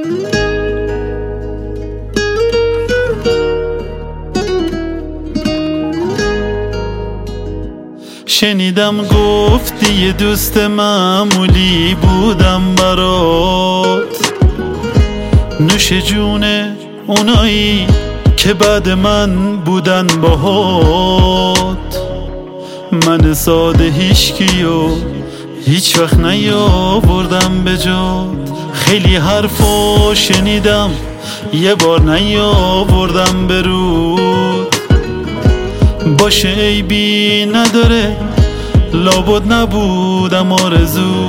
شنیدم گفتی یه دوست معمولی بودم برات، نوش جون اونایی که بعد من بودن باهات. من ساده هیچکی و هیچ وقت نیاوردم به جات. خیلی حرفا شنیدم یه بار نیاوردم به رود. باشه عیبی نداره، لابد نبودم آرزو.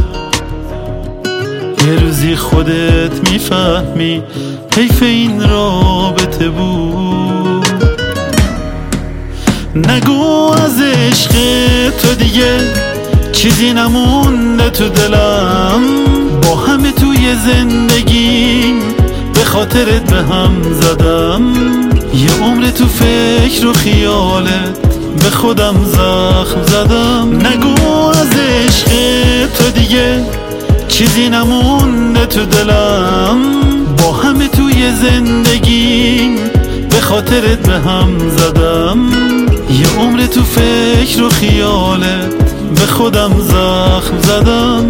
یه روزی خودت میفهمی حیف این رابطه بود. نگو از عشق تو دیگه چیزی نمونده تو دلم. با همه توی زندگیم به خاطرت به هم زدم. یه عمر تو فکر و خیالت به خودم زخم زدم. نگو از عشق تو دیگه چیزی نمونده تو دلم. با همه توی زندگیم به خاطرت به هم زدم. یه عمر تو فکر و خیالت به خودم زخم زدم.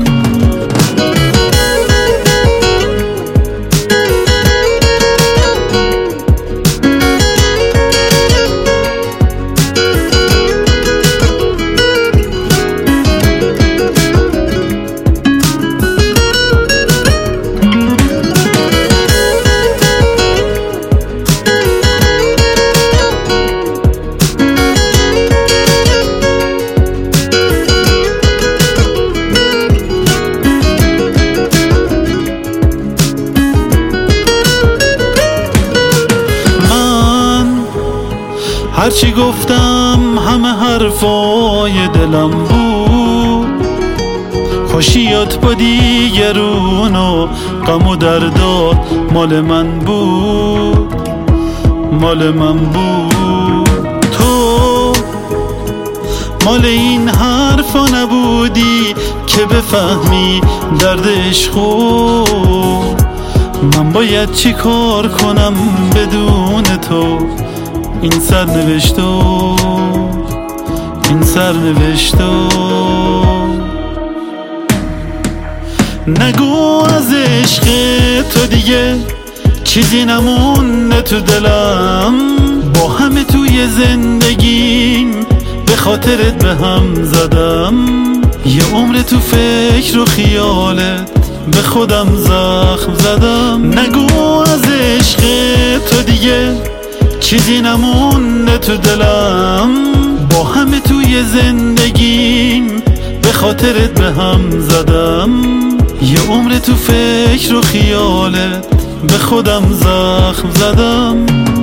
هرچی گفتم همه حرفای دلم بود. خوشیات با دیگرون و غم و دردات مال من بود، مال من بود. تو مال این حرفا نبودی که بفهمی درد عشقو. من باید چی کار کنم بدون تو؟ این سرنوشتو، این سرنوشتو. نگو از عشق تو دیگه چیزی نمونده تو دلم. با همه توی زندگیم به خاطرت به هم زدم. یه عمر تو فکر و خیالت به خودم زخم زدم. نگو از عشق تو دیگه چیزی نمونده تو دلم. با همه توی زندگیم به خاطرت به هم زدم. یه عمر تو فکر و خیالت به خودم زخم زدم.